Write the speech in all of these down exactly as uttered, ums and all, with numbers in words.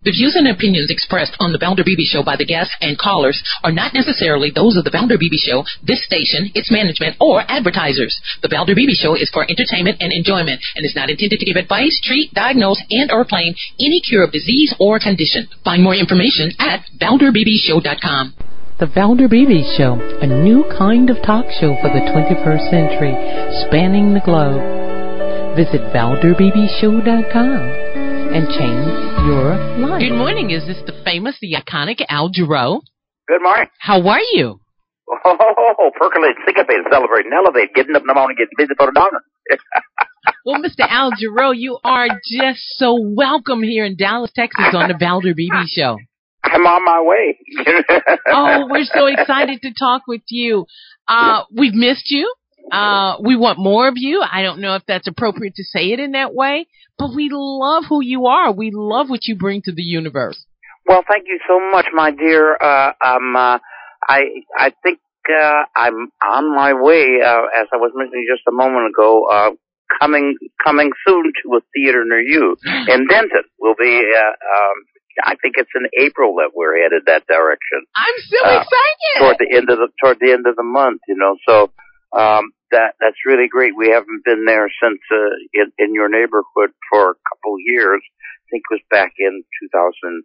The views and opinions expressed on the Valder Beebe Show by the guests and callers are not necessarily those of the Valder Beebe Show, this station, its management, or advertisers. The Valder Beebe Show is for entertainment and enjoyment and is not intended to give advice, treat, diagnose, and or claim any cure of disease or condition. Find more information at valder beebe show dot com. The Valder Beebe Show, a new kind of talk show for the twenty-first century, spanning the globe. Visit valder beebe show dot com and change your life. Good morning. Is this the famous, the iconic Al Jarreau? Good morning. How are you? Oh, percolate, syncopate, celebrate, and elevate, getting up in the morning, getting busy for the dog. Well, Mister Al Jarreau, you are just so welcome here in Dallas, Texas on the Valder Beebe Show. I'm on my way. Oh, we're so excited to talk with you. Uh, we've missed you. Uh, we want more of you. I don't know if that's appropriate to say it in that way, but we love who you are. We love what you bring to the universe. Well, thank you so much, my dear. Uh, um, uh, I I think uh, I'm on my way, uh, as I was mentioning just a moment ago, uh, coming coming soon to a theater near you in Denton. We'll be, uh, um, I think it's in April that we're headed that direction. I'm so uh, excited. Toward the end of the toward the end of the month, you know. So. Um, that, that's really great. We haven't been there since, uh, in, in your neighborhood for a couple of years. I think it was back in two thousand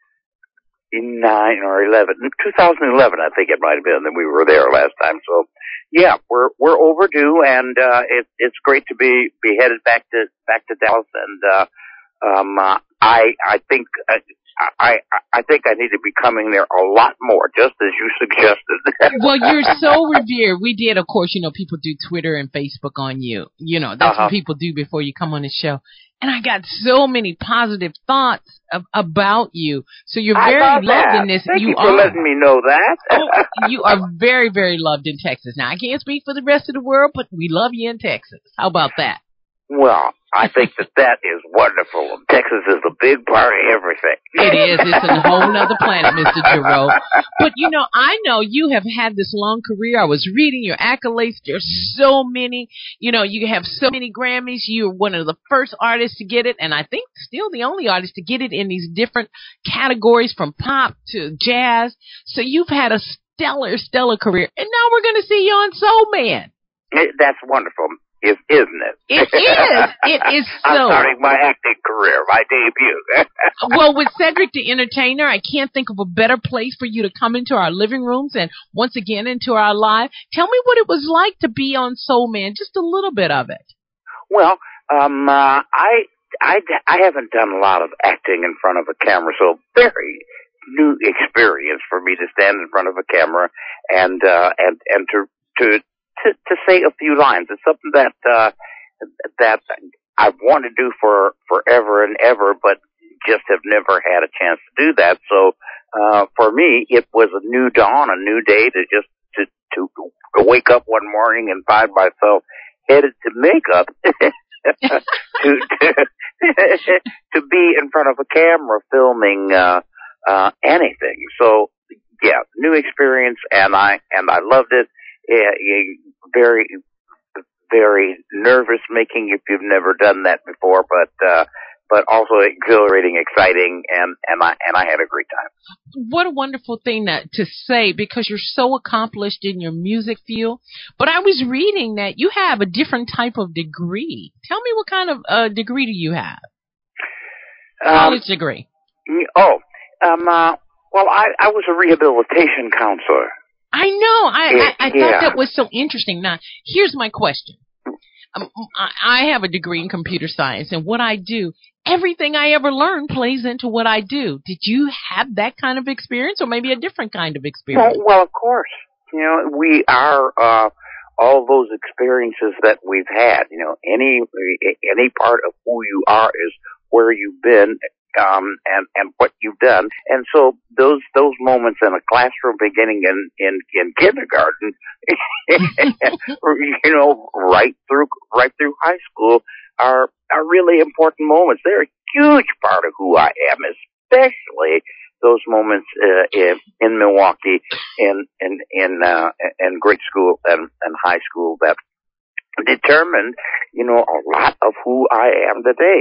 nine or eleven. two thousand eleven, I think it might have been that we were there last time. So, yeah, we're, we're overdue and, uh, it, it's great to be, be headed back to, back to Dallas. And, uh, um, uh, I, I think, uh, I, I think I need to be coming there a lot more, just as you suggested. Well, you're so revered. We did, of course, you know, people do Twitter and Facebook on you. You know, that's uh-huh. what people do before you come on the show. And I got so many positive thoughts of, about you. So you're very loved that. in this. Thank you, you for are. letting me know that. Oh, you are very, very loved in Texas. Now, I can't speak for the rest of the world, but we love you in Texas. How about that? Well, I think that that is wonderful. Texas is a big part of everything. It is. It's a whole other planet, Mister Jarreau. But, you know, I know you have had this long career. I was reading your accolades. There's so many. You know, you have so many Grammys. You're one of the first artists to get it, and I think still the only artist to get it in these different categories from pop to jazz. So you've had a stellar, stellar career. And now we're going to see you on Soul Man. That's wonderful. Is, isn't it? It is. It is so. I'm starting my acting career, my debut. Well, with Cedric the Entertainer, I can't think of a better place for you to come into our living rooms and once again into our live. Tell me what it was like to be on Soul Man, just a little bit of it. Well, um, uh, I, I, I haven't done a lot of acting in front of a camera, so very new experience for me to stand in front of a camera and, uh, and, and to, to, To, to say a few lines. It's something that uh, that I've wanted to do for forever and ever, but just have never had a chance to do that. So uh, for me, it was a new dawn, a new day to just to to, to wake up one morning and find myself headed to makeup to to, to be in front of a camera filming uh, uh, anything. So yeah, new experience, and I and I loved it. Yeah, very, very nervous making if you've never done that before, but, uh, but also exhilarating, exciting, and, and I, and I had a great time. What a wonderful thing that, to say, because you're so accomplished in your music field. But I was reading that you have a different type of degree. Tell me what kind of uh, degree do you have? Um, College degree. Oh, um, uh, well, I, I was a rehabilitation counselor. I know. I, yeah, I, I yeah. thought that was so interesting. Now, here's my question. Um, I, I have a degree in computer science, and what I do, everything I ever learned plays into what I do. Did you have that kind of experience, or maybe a different kind of experience? Well, well of course. You know, we are uh, all those experiences that we've had. You know, any any part of who you are is where you've been. Um, and, and what you've done. And so those, those moments in a classroom beginning in, in, in kindergarten, you know, right through, right through high school are, are really important moments. They're a huge part of who I am, especially those moments, uh, in, in Milwaukee, in, in, in, uh, in grade school and, and high school that determined, you know, a lot of who I am today.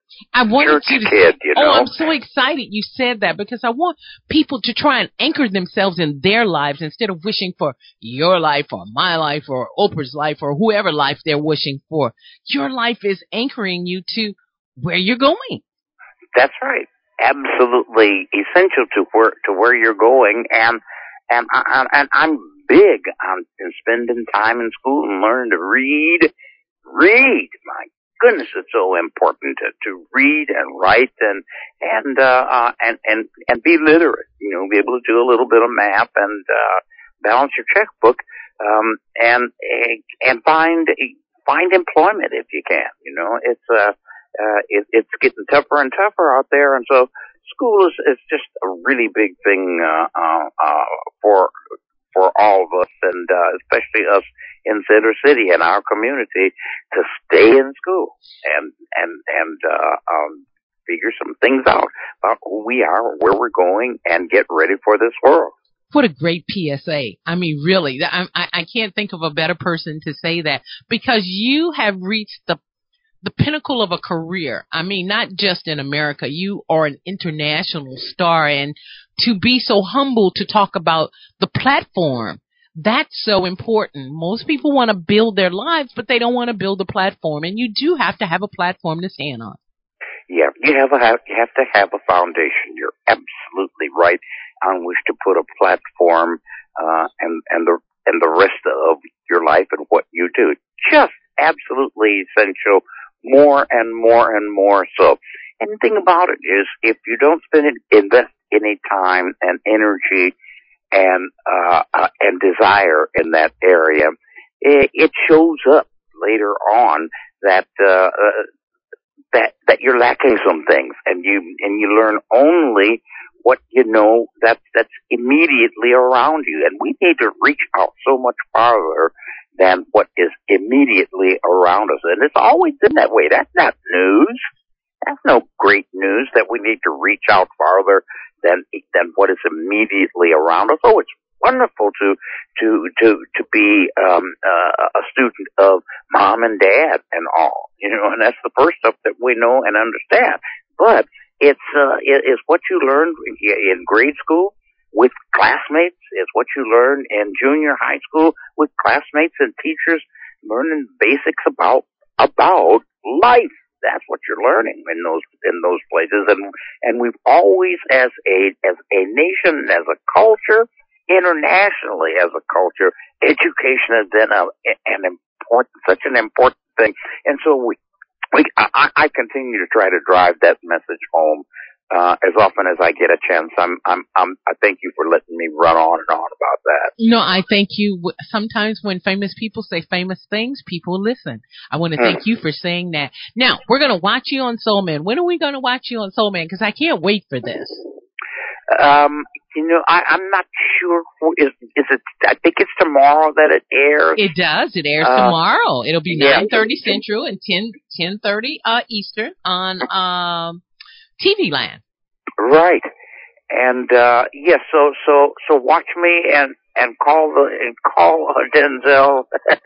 I wanted church you to kid, you know. Oh, I'm so excited you said that because I want people to try and anchor themselves in their lives instead of wishing for your life or my life or Oprah's life or whoever life they're wishing for. Your life is anchoring you to where you're going. That's right. Absolutely essential to where to where you're going, and and I, and I'm big on spending time in school and learning to read. Read, my goodness, it's so important to, to read and write and and uh, uh and and and be literate. You know, be able to do a little bit of math and uh balance your checkbook, um and and find find employment if you can. You know, it's uh uh it, it's getting tougher and tougher out there, and so school is is just a really big thing uh uh, uh for for all of us, and uh, especially us in Center City and our community, to stay in school and and and uh, um, figure some things out about who we are, where we're going, and get ready for this world. What a great P S A. I mean, really, I, I, I can't think of a better person to say that, because you have reached the the pinnacle of a career. I mean, not just in America. You are an international star, and to be so humble to talk about the platform, that's so important. Most people want to build their lives, but they don't want to build a platform, and you do have to have a platform to stand on. Yeah, you have a you have to have a foundation. You're absolutely right on which to put a platform, uh, and and the and the rest of your life and what you do. Just absolutely essential. More and more and more so. And the thing about it is, if you don't spend it, invest any time and energy and uh, uh and desire in that area, it, it shows up later on that uh, uh that that you're lacking some things, and you and you learn only what you know that's that's immediately around you. And we need to reach out so much farther than what is immediately around us. And it's always been that way. That's not news. That's no great news that we need to reach out farther than than what is immediately around us. Oh, it's wonderful to to to to be um uh, a student of mom and dad and all, you know, and that's the first stuff that we know and understand. But it's uh it, it's what you learned in grade school with classmates. It's what you learn in junior high school with classmates and teachers, learning basics about about life. That's what you're learning in those in those places. And and we've always, as a as a nation, as a culture, internationally as a culture, education has been a, an important, such an important thing. And so we, we I, I continue to try to drive that message home uh, as often as I get a chance. I'm, I'm, I'm, I thank you for letting me run on and on about that. No, I thank you. Sometimes when famous people say famous things, people listen. I want to thank mm. you for saying that. Now, we're going to watch you on Soul Man. When are we going to watch you on Soul Man? Because I can't wait for this. Um, you know, I, I'm not sure. Who, is is it? I think it's tomorrow that it airs. It does. It airs uh, tomorrow. It'll be yeah. nine thirty Central and ten ten thirty uh, Eastern on um T V Land. Right. And uh yes, yeah, so so so watch me and and call the and call uh, Denzel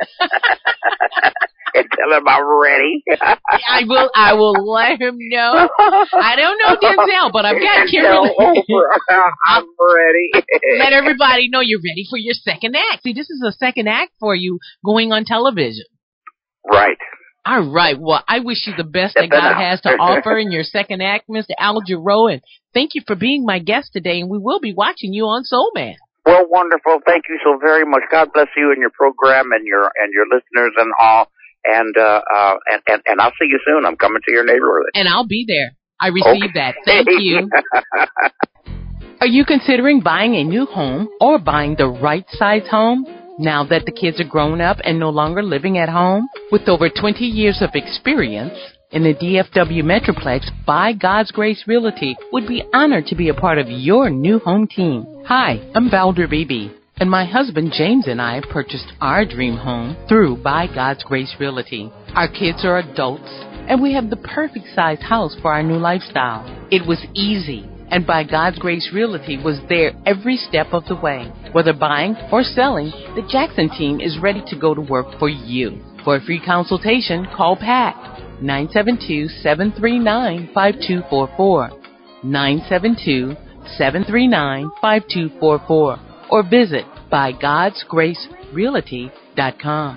and tell him I'm ready. I will. I will let him know. I don't know Denzel, but I've got Kimberly. I'm ready. Let everybody know you're ready for your second act. See, this is a second act for you going on television. Right. All right. Well, I wish you the best that God has to offer in your second act, Mister Al Jarreau, and thank you for being my guest today, and we will be watching you on Soul Man. Well, wonderful. Thank you so very much. God bless you and your program and your and your listeners and all. And uh, uh and, and and I'll see you soon. I'm coming to your neighborhood. And I'll be there. I received okay. that. Thank you. Are you considering buying a new home or buying the right size home? Now that the kids are grown up and no longer living at home? With over twenty years of experience in the D F W Metroplex, By God's Grace Realty would be honored to be a part of your new home team. Hi, I'm Valder Beebe, and my husband James and I purchased our dream home through By God's Grace Realty. Our kids are adults, and we have the perfect size house for our new lifestyle. It was easy, and By God's Grace Realty was there every step of the way. Whether buying or selling, the Jackson team is ready to go to work for you. For a free consultation, call Pat, nine seven two, seven three nine, five two four four, nine seven two, seven three nine, five two four four, or visit by gods grace realty dot com.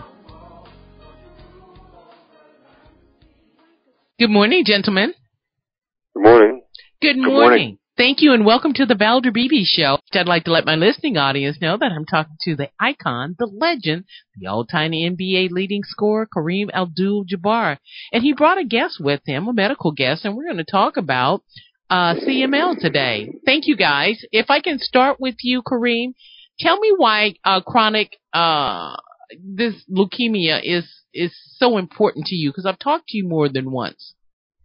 Good morning, gentlemen. Good morning. Good morning. Good morning. Thank you, and welcome to the Valder Beebe Show. I'd like to let my listening audience know that I'm talking to the icon, the legend, the all-time N B A leading scorer, Kareem Abdul-Jabbar. And he brought a guest with him, a medical guest, and we're going to talk about uh, C M L today. Thank you, guys. If I can start with you, Kareem, tell me why uh, chronic uh, this leukemia is is so important to you, because I've talked to you more than once.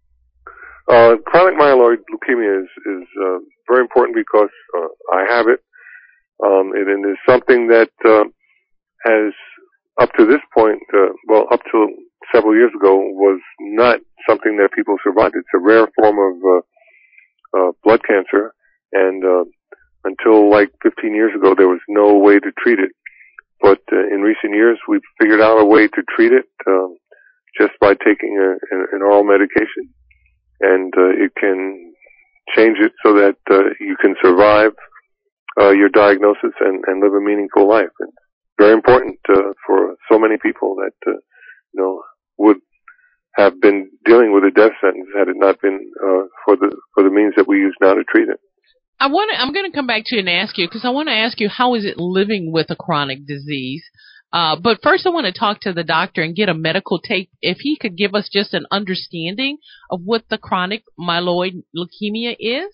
Uh, chronic myeloid leukemia is, is uh, very important because uh, I have it. Um, it, and it's something that uh, has, up to this point, uh, well, up to several years ago, was not something that people survived. It's a rare form of uh, uh, blood cancer, and uh, until like fifteen years ago, there was no way to treat it. But uh, in recent years, we've figured out a way to treat it um, just by taking a, an oral medication. And uh, it can change it so that uh, you can survive uh, your diagnosis and, and live a meaningful life. It's very important uh, for so many people that uh, you know would have been dealing with a death sentence had it not been uh, for the for the means that we use now to treat it. I want to, I'm going to come back to you and ask you, because I want to ask you, how is it living with a chronic disease? Uh, but first I want to talk to the doctor and get a medical take, if he could give us just an understanding of what the chronic myeloid leukemia is.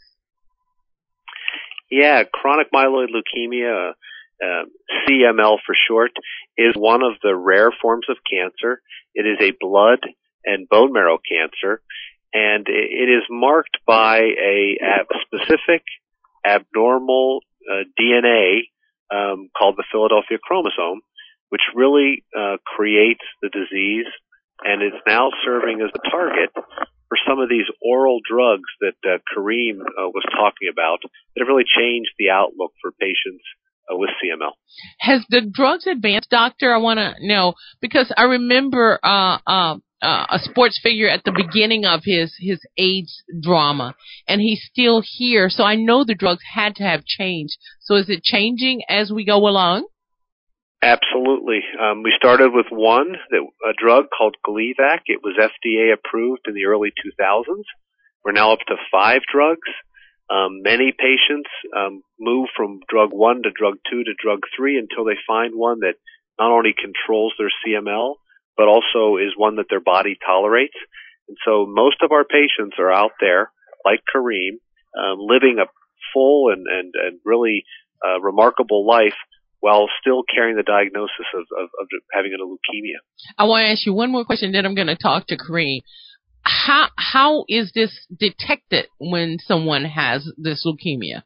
Yeah, chronic myeloid leukemia, uh, C M L for short, is one of the rare forms of cancer. It is a blood and bone marrow cancer, and it is marked by a, a specific abnormal uh, D N A um, called the Philadelphia chromosome, which really uh, creates the disease, and is now serving as the target for some of these oral drugs that uh, Kareem uh, was talking about that have really changed the outlook for patients uh, with C M L. Has the drugs advanced, doctor? I want to know, because I remember uh, uh, uh, a sports figure at the beginning of his, his AIDS drama, and he's still here, so I know the drugs had to have changed. So is it changing as we go along? Absolutely. Um, we started with one, that, a drug called Gleevec. It was F D A approved in the early two thousands. We're now up to five drugs. Um, many patients um, move from drug one to drug two to drug three until they find one that not only controls their C M L, but also is one that their body tolerates. And so most of our patients are out there, like Kareem, um, living a full and, and, and really uh, remarkable life, while still carrying the diagnosis of, of, of having a leukemia. I want to ask you one more question, then I'm going to talk to Kareem. How how is this detected when someone has this leukemia?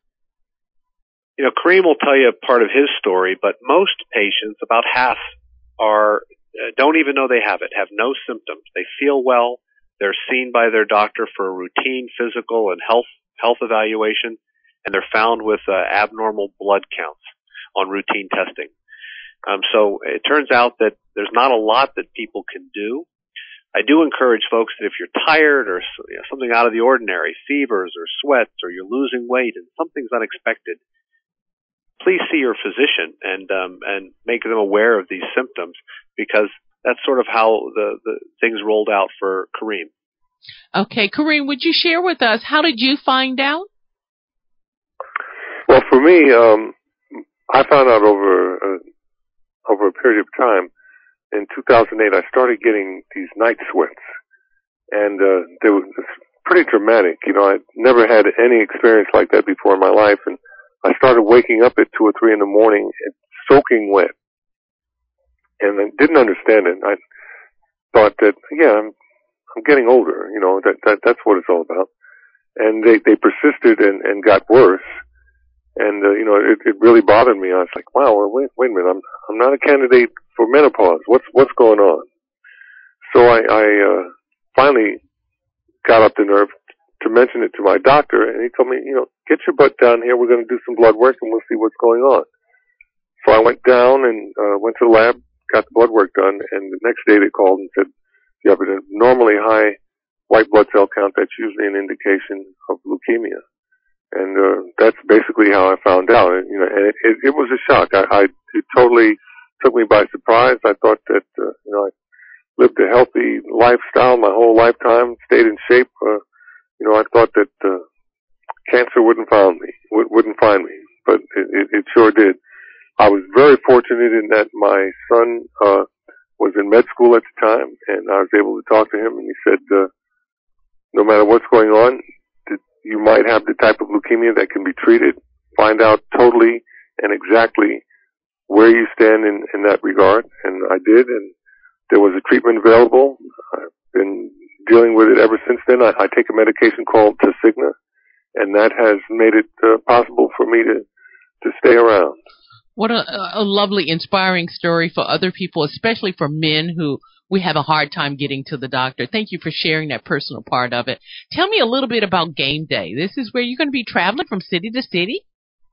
You know, Kareem will tell you part of his story, but most patients, about half, are uh, don't even know they have it, have no symptoms. They feel well. They're seen by their doctor for a routine physical and health health evaluation, and they're found with uh, abnormal blood counts on routine testing. Um, so it turns out that there's not a lot that people can do. I do encourage folks that if you're tired or you know, something out of the ordinary, fevers or sweats, or you're losing weight and something's unexpected, please see your physician and um, and make them aware of these symptoms, because that's sort of how the, the things rolled out for Kareem. Okay, Kareem, would you share with us, how did you find out? Well, for me, um, I found out over uh, over a period of time. In two thousand eight, I started getting these night sweats, and uh, they were pretty dramatic. You know, I'd never had any experience like that before in my life, and I started waking up at two or three in the morning, soaking wet, and I didn't understand it. I thought that, yeah, I'm, I'm getting older. You know, that, that that's what it's all about. And they they persisted and, and got worse. And, uh, you know, it, it really bothered me. I was like, wow, well, wait, wait a minute. I'm, I'm not a candidate for menopause. What's, what's going on? So I, I, uh, finally got up the nerve to mention it to my doctor, and he told me, you know, get your butt down here. We're going to do some blood work and we'll see what's going on. So I went down and, uh, went to the lab, got the blood work done, and the next day they called and said, you have an abnormally high white blood cell count, that's usually an indication of leukemia. And uh, that's basically how I found out. And, you know, and it, it, it was a shock. I, I it totally took me by surprise. I thought that uh, you know I lived a healthy lifestyle my whole lifetime, stayed in shape. Uh, you know, I thought that uh, cancer wouldn't find me, would, wouldn't find me, but it, it, it sure did. I was very fortunate in that my son uh, was in med school at the time, and I was able to talk to him, and he said, uh, no matter what's going on, you might have the type of leukemia that can be treated. Find out totally and exactly where you stand in, in that regard. And I did, and there was a treatment available. I've been dealing with it ever since then. I, I take a medication called Tasigna, and that has made it uh, possible for me to, to stay around. What a, a lovely, inspiring story for other people, especially for men who we have a hard time getting to the doctor. Thank you for sharing that personal part of it. Tell me a little bit about Game Day. This is where you're going to be traveling from city to city?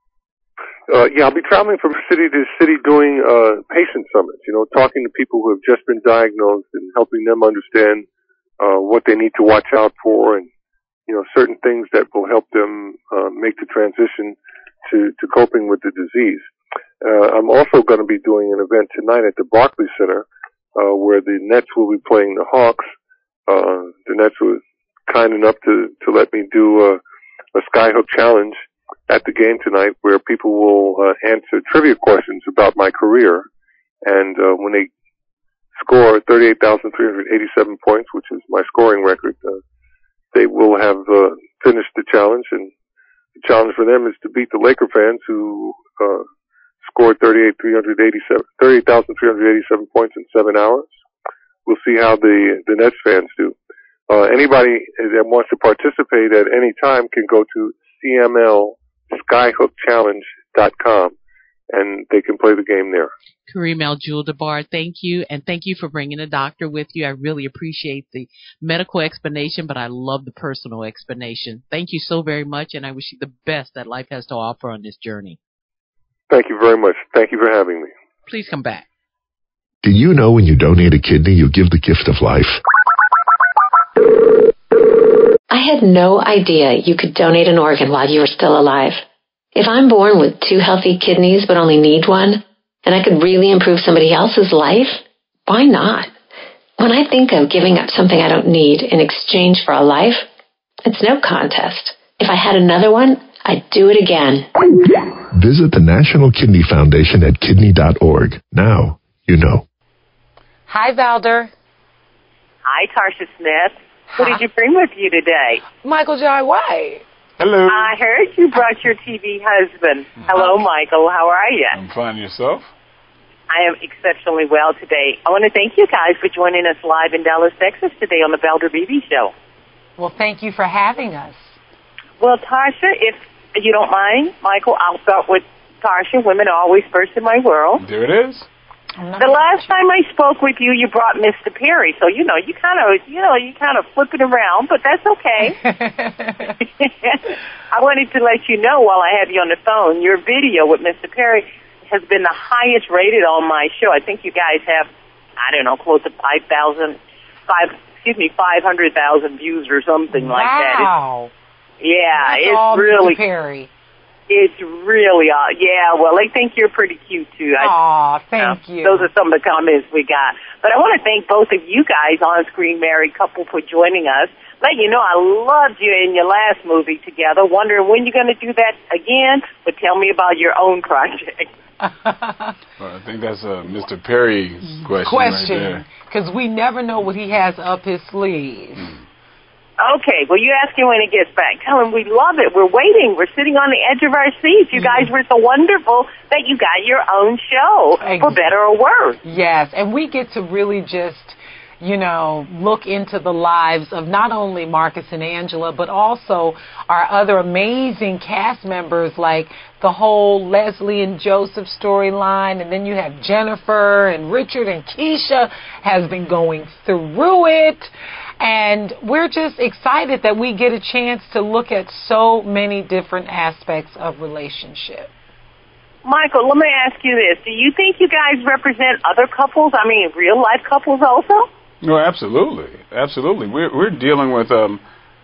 Uh, yeah, I'll be traveling from city to city doing uh, patient summits, you know, talking to people who have just been diagnosed and helping them understand uh, what they need to watch out for and, you know, certain things that will help them uh, make the transition to, to coping with the disease. Uh, I'm also going to be doing an event tonight at the Barclays Center, Uh, where the Nets will be playing the Hawks. Uh, the Nets were kind enough to, to let me do a, a skyhook challenge at the game tonight where people will uh, answer trivia questions about my career. And uh, when they score thirty-eight thousand three hundred eighty-seven points, which is my scoring record, uh, they will have uh, finished the challenge. And the challenge for them is to beat the Laker fans who uh, scored thirty-eight thousand three hundred eighty-seven points in seven hours. We'll see how the, the Nets fans do. Uh, anybody that wants to participate at any time can go to C M L skyhook challenge dot com and they can play the game there. Kareem Abdul-Jabbar, thank you, and thank you for bringing a doctor with you. I really appreciate the medical explanation, but I love the personal explanation. Thank you so very much, and I wish you the best that life has to offer on this journey. Thank you very much. Thank you for having me. Please come back. Do you know when you donate a kidney, you give the gift of life? I had no idea you could donate an organ while you were still alive. If I'm born with two healthy kidneys but only need one, and I could really improve somebody else's life, why not? When I think of giving up something I don't need in exchange for a life, it's no contest. If I had another one, I'd do it again. Visit the National Kidney Foundation at kidney dot org. Now you know. Hi, Valder. Hi, Tarsha Smith. What did you bring with you today? Michael Jai White. Hello. I heard you brought your T V husband. Hello, Michael. How are you? I'm fine. Yourself? I am exceptionally well today. I want to thank you guys for joining us live in Dallas, Texas today on the Valder Beebe Show. Well, thank you for having us. Well, Tarsha, if you don't mind, Michael, I'll start with Tarsha. Women are always first in my world. There it is. The last time I spoke with you, you brought Mister Perry, so you know you kind of, you know, you kind of flip it around, but that's okay. I wanted to let you know while I have you on the phone, your video with Mister Perry has been the highest rated on my show. I think you guys have, I don't know, close to five thousand, five, excuse me, five hundred thousand views or something wow. like that. Wow. Yeah, that's it's all really Mister Perry. It's really, uh, yeah, well, they think you're pretty cute, too. Aw, thank you. Those are some of the comments we got. But I want to thank both of you guys, on-screen married couple, for joining us. Let you know I loved you in your last movie together. Wondering when you're going to do that again, but tell me about your own project. Well, I think that's a Mister Perry's question, question right there. Because we never know what he has up his sleeve. Mm. Okay, well, you ask him when he gets back. Tell him we love it. We're waiting. We're sitting on the edge of our seats. You guys were so wonderful that you got your own show, exactly. For better or worse. Yes, and we get to really just, you know, look into the lives of not only Marcus and Angela, but also our other amazing cast members, like the whole Leslie and Joseph storyline, and then you have Jennifer and Richard and Keisha has been going through it. And we're just excited that we get a chance to look at so many different aspects of relationship. Michael, let me ask you this. Do you think you guys represent other couples? I mean, real-life couples also? No, absolutely, absolutely. We're we're dealing with um,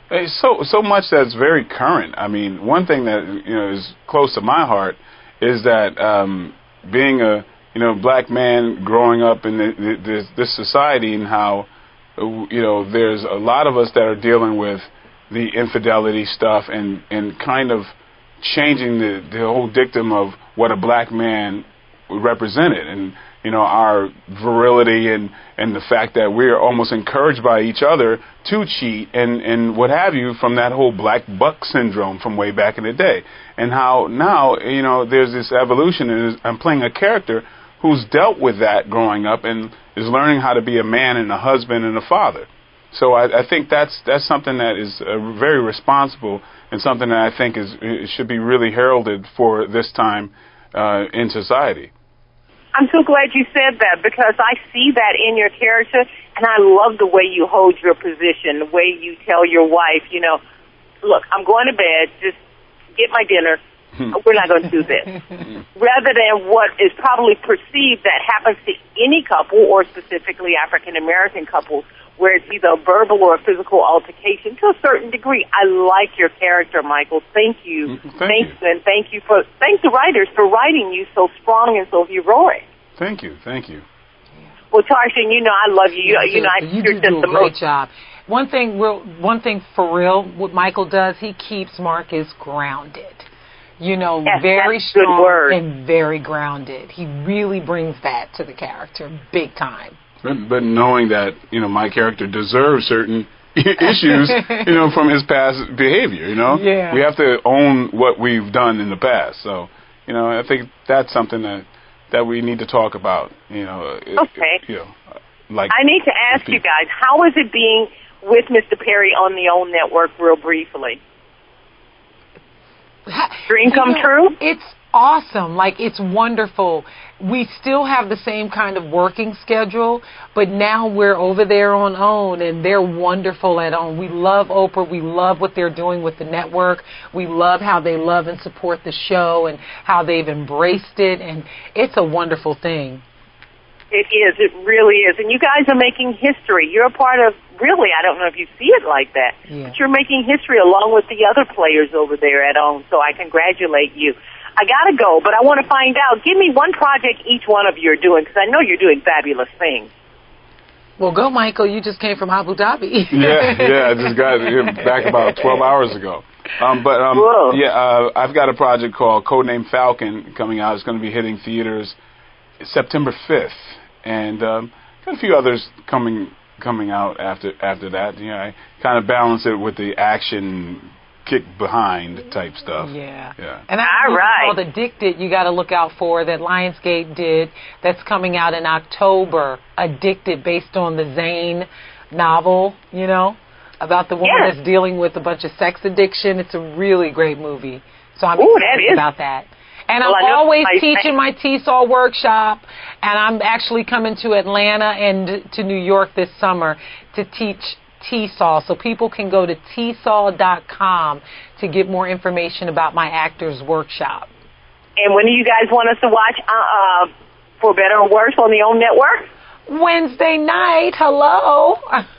so so much that's very current. I mean, one thing that you know is close to my heart is that um, being a you know black man growing up in the, the, this, this society, and how you know there's a lot of us that are dealing with the infidelity stuff and and kind of changing the the whole dictum of what a black man represented, and you know our virility and and the fact that we're almost encouraged by each other to cheat and and what have you, from that whole black buck syndrome from way back in the day, and how now you know there's this evolution, and I'm playing a character who's dealt with that growing up and is learning how to be a man and a husband and a father. So I, I think that's that's something that is uh, very responsible, and something that I think is it should be really heralded for this time uh, in society. I'm so glad you said that, because I see that in your character, and I love the way you hold your position, the way you tell your wife, you know, look, I'm going to bed, just get my dinner. We're not going to do this. Rather than what is probably perceived that happens to any couple, or specifically African-American couples, where it's either a verbal or a physical altercation to a certain degree. I like your character, Michael. Thank you. Thank Thanks, you. and thank you for thank the writers for writing you so strong and so heroic. Thank you, thank you. Well, Tarshan, you know I love you. You, you know I you you're do just do a the great most. job. One thing, real, one thing for real, what Michael does, he keeps Marcus grounded. You know, Yes, very that's a good strong word. and very grounded. He really brings that to the character, big time. But, but knowing that you know my character deserves certain issues, you know, from his past behavior. You know, Yeah. we have to own what we've done in the past. So, you know, I think that's something that that we need to talk about. You know, it- Okay. you know, like I need to ask you guys, how is it being with Mister Perry on the OWN network, real briefly? Dream come You know, true? It's awesome. Like, it's wonderful. We still have the same kind of working schedule, but now we're over there on OWN, and they're wonderful at OWN. We love Oprah. We love what they're doing with the network. We love how they love and support the show and how they've embraced it, and it's a wonderful thing. It is. It really is. And you guys are making history. You're a part of, really, I don't know if you see it like that, Yeah. but you're making history along with the other players over there at OWN, so I congratulate you. I got to go, but I want to find out. Give me one project each one of you are doing, because I know you're doing fabulous things. Well, go, Michael. You just came from Abu Dhabi. yeah, yeah, I just got here back about twelve hours ago. Um, but um, Whoa. yeah, uh, I've got a project called Codename Falcon coming out. It's going to be hitting theaters September fifth, and um, got a few others coming coming out after after that. You know, I kind of balance it with the action kick behind type stuff. Yeah. Yeah. And I All have right. called Addicted you got to look out for that Lionsgate did that's coming out in October. Addicted, based on the Zane novel, you know, about the woman Yes. that's dealing with a bunch of sex addiction. It's a really great movie. So I'm Ooh, that excited is. about that. And Well, I I'm know always my- teaching my T S O L workshop, and I'm actually coming to Atlanta and to New York this summer to teach T S O L. So people can go to T S O L dot com to get more information about my actors workshop. And when do you guys want us to watch uh, uh, For Better or Worse on the OWN network? Wednesday night, hello.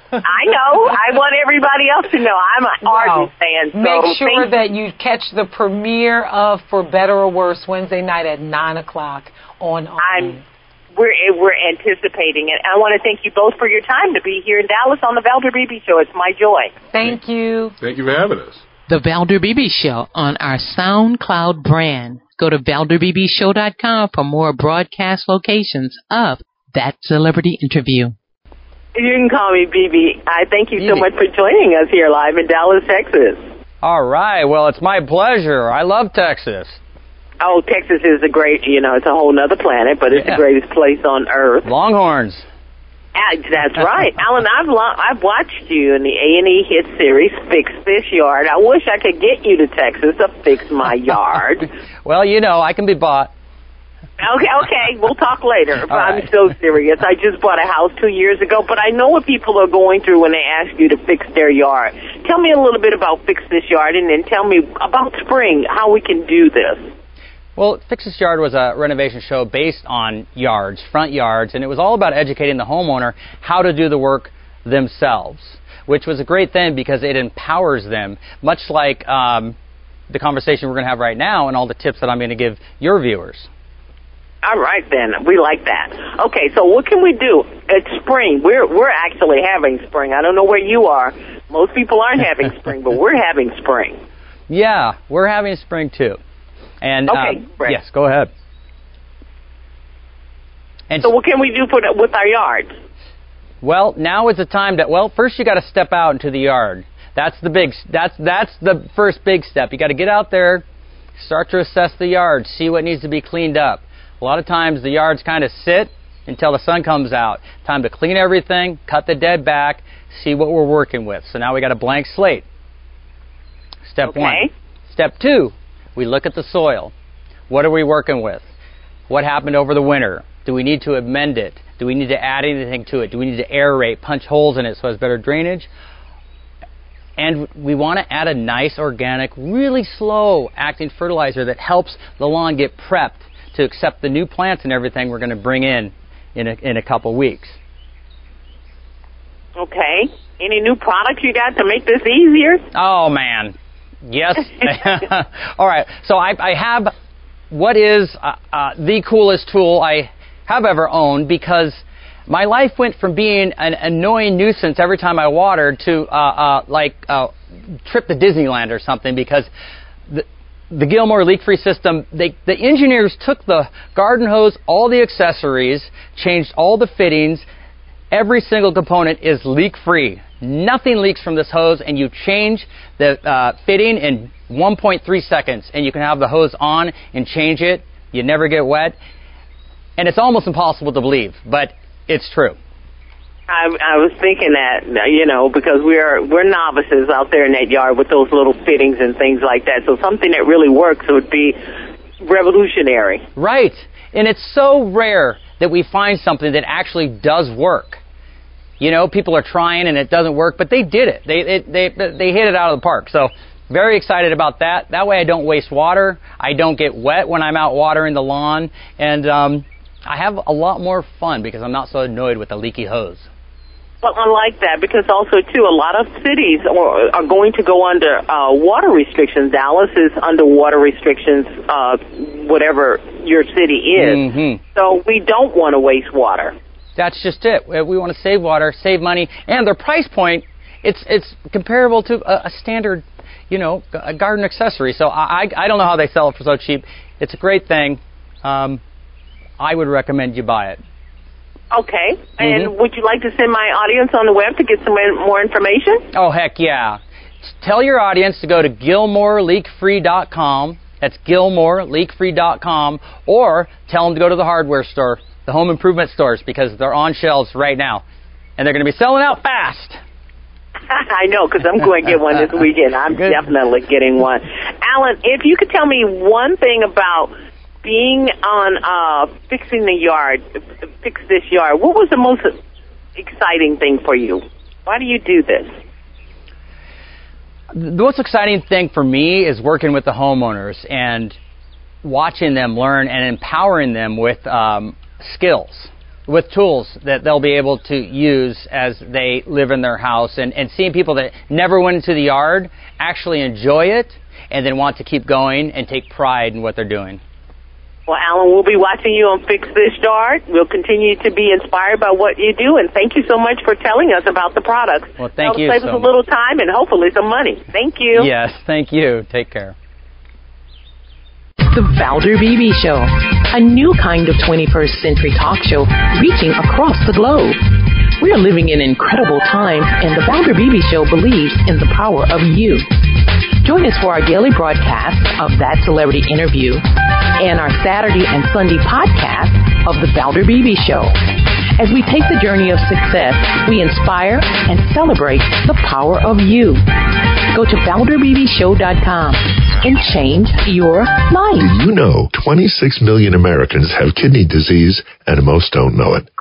I know. I want everybody else to know. I'm an Wow. ardent fan. So Make sure thank- that you catch the premiere of For Better or Worse Wednesday night at nine o'clock on OWN. I'm we're we're anticipating it. I want to thank you both for your time to be here in Dallas on the Valder Beebe Show. It's my joy. Thank you. Thank you for having us. The Valder Beebe Show on our SoundCloud brand. Go to valder b b show dot com for more broadcast locations of that celebrity interview. You can call me B B. I thank you so B B. much for joining us here live in Dallas, Texas. All right. Well, it's my pleasure. I love Texas. Oh, Texas is a great, you know, it's a whole nother planet, but it's Yeah. the greatest place on earth. Longhorns. Ah, that's right. Alan, I've lo- I've watched you in the A and E hit series, Fix This Yard. I wish I could get you to Texas to fix my yard. Well, you know, I can be bought. Okay, okay, we'll talk later. All I'm right. so serious. I just bought a house two years ago, but I know what people are going through when they ask you to fix their yard. Tell me a little bit about Fix This Yard, and then tell me about spring, how we can do this. Well, Fix This Yard was a renovation show based on yards, front yards, and it was all about educating the homeowner how to do the work themselves, which was a great thing because it empowers them, much like um, the conversation we're going to have right now and all the tips that I'm going to give your viewers. All right, then. We like that. Okay, so what can we do? It's spring. We're we're actually having spring. I don't know where you are. Most people aren't having spring, but we're having spring. Yeah, we're having spring too. And okay, um, great. Yes, go ahead. And so what can we do for the, with our yards? Well, now is the time that, well, first you got to step out into the yard. That's the big, that's that's the first big step. You got to get out there, start to assess the yard, see what needs to be cleaned up. A lot of times the yards kind of sit until the sun comes out. Time to clean everything, cut the dead back, see what we're working with. So now we got a blank slate. Step okay. one. Step two, we look at the soil. What are we working with? What happened over the winter? Do we need to amend it? Do we need to add anything to it? Do we need to aerate, punch holes in it so it has better drainage? And we want to add a nice, organic, really slow acting fertilizer that helps the lawn get prepped to accept the new plants and everything we're going to bring in in a, in a couple weeks. Okay. Any new products you got to make this easier? Oh, man. Yes. All right. So I, I have what is uh, uh, the coolest tool I have ever owned, because my life went from being an annoying nuisance every time I watered to uh, uh, like uh, trip to Disneyland or something, because the, the Gilmore leak-free system, they, the engineers took the garden hose, all the accessories, changed all the fittings. Every single component is leak-free. Nothing leaks from this hose, and you change the uh, fitting in one point three seconds, and you can have the hose on and change it. You never get wet. And it's almost impossible to believe, but it's true. I, I was thinking that, you know, because we're we're novices out there in that yard with those little fittings and things like that. So something that really works would be revolutionary. Right. And it's so rare that we find something that actually does work. You know, people are trying and it doesn't work, but they did it. They it, they they hit it out of the park. So very excited about that. That way I don't waste water. I don't get wet when I'm out watering the lawn. And um, I have a lot more fun because I'm not so annoyed with the leaky hose. Well, I like that, because also, too, a lot of cities are, are going to go under uh, water restrictions. Dallas is under water restrictions, uh, whatever your city is. Mm-hmm. So we don't want to waste water. That's just it. We want to save water, save money, and their price point, it's it's comparable to a, a standard, you know, a garden accessory. So I, I don't know how they sell it for so cheap. It's a great thing. Um, I would recommend you buy it. Okay. Mm-hmm. And would you like to send my audience on the web to get some more information? Oh, heck yeah. Tell your audience to go to Gilmore Leak Free dot com. That's Gilmore Leak Free dot com. Or tell them to go to the hardware store, the home improvement stores, because they're on shelves right now. And they're going to be selling out fast. I know, because I'm going to get one this weekend. I'm Good. definitely getting one. Alan, if you could tell me one thing about being on uh, fixing the yard, fix this yard, what was the most exciting thing for you? Why do you do this? The most exciting thing for me is working with the homeowners and watching them learn and empowering them with um, skills, with tools that they'll be able to use as they live in their house, and, and seeing people that never went into the yard actually enjoy it and then want to keep going and take pride in what they're doing. Well, Alan, we'll be watching you on Fix This Yard. We'll continue to be inspired by what you do, and thank you so much for telling us about the products. Well, thank That'll you save so us a much. little time and hopefully some money. Thank you. Yes, thank you. Take care. The Valder Beebe Show, a new kind of twenty-first century talk show reaching across the globe. We are living in incredible times, and the Valder Beebe Show believes in the power of you. Join us for our daily broadcast of That Celebrity Interview and our Saturday and Sunday podcast of The Valder Beebe Show. As we take the journey of success, we inspire and celebrate the power of you. Go to Valder Beebe Show dot com and change your life. Do you know twenty-six million Americans have kidney disease and most don't know it?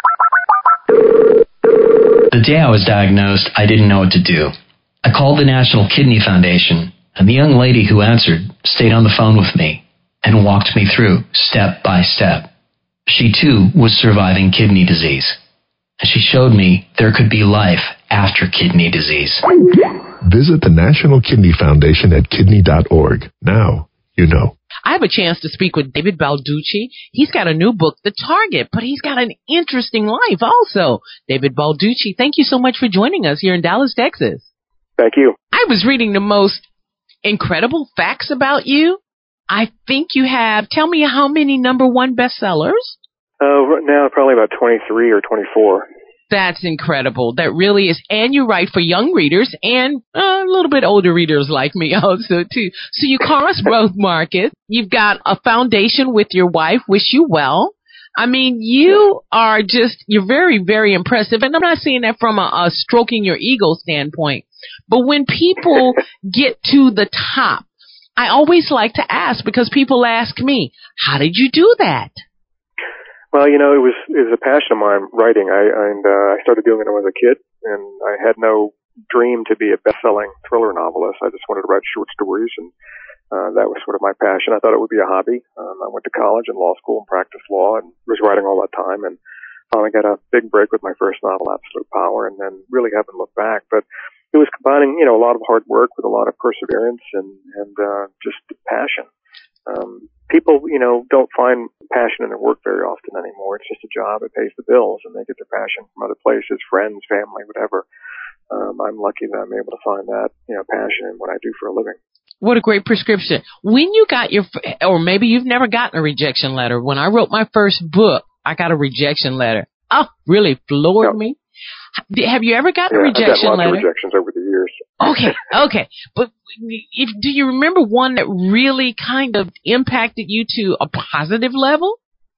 The day I was diagnosed, I didn't know what to do. I called the National Kidney Foundation, and the young lady who answered stayed on the phone with me. and walked me through step by step. She too was surviving kidney disease, and she showed me there could be life after kidney disease. Visit the National Kidney Foundation at kidney dot org. Now you know. I have a chance to speak with David Balducci. He's got a new book, The Target, but he's got an interesting life also. David Balducci, thank you so much for joining us here in Dallas, Texas. Thank you. I was reading the most incredible facts about you. I think you have, tell me how many number one bestsellers? Uh, right now, probably about twenty-three or twenty-four. That's incredible. That really is. And you write for young readers and uh, a little bit older readers like me also, too. So you cross both markets. You've got a foundation with your wife. Wish you well. I mean, you are just, you're very, very impressive. And I'm not saying that from a, a stroking your ego standpoint. But when people get to the top, I always like to ask, because people ask me, how did you do that? Well, you know, it was it was a passion of mine, writing. I and uh, I started doing it when I was a kid, and I had no dream to be a best-selling thriller novelist. I just wanted to write short stories, and uh, that was sort of my passion. I thought it would be a hobby. Um, I went to college and law school and practiced law, and was writing all that time, and finally got a big break with my first novel, Absolute Power, and then really haven't looked back. But it was combining, you know, a lot of hard work with a lot of perseverance and and uh, just passion. Um, people, you know, don't find passion in their work very often anymore. It's just a job. It pays the bills, and they get their passion from other places, friends, family, whatever. Um, I'm lucky that I'm able to find that, you know, passion in what I do for a living. What a great prescription. When you got your, or maybe you've never gotten a rejection letter. When I wrote my first book, I got a rejection letter. Oh, really floored no. me. Have you ever gotten yeah, a rejection I've gotten lots letter? of rejections over the years. Okay, okay. But if, do you remember one that really kind of impacted you to a positive level?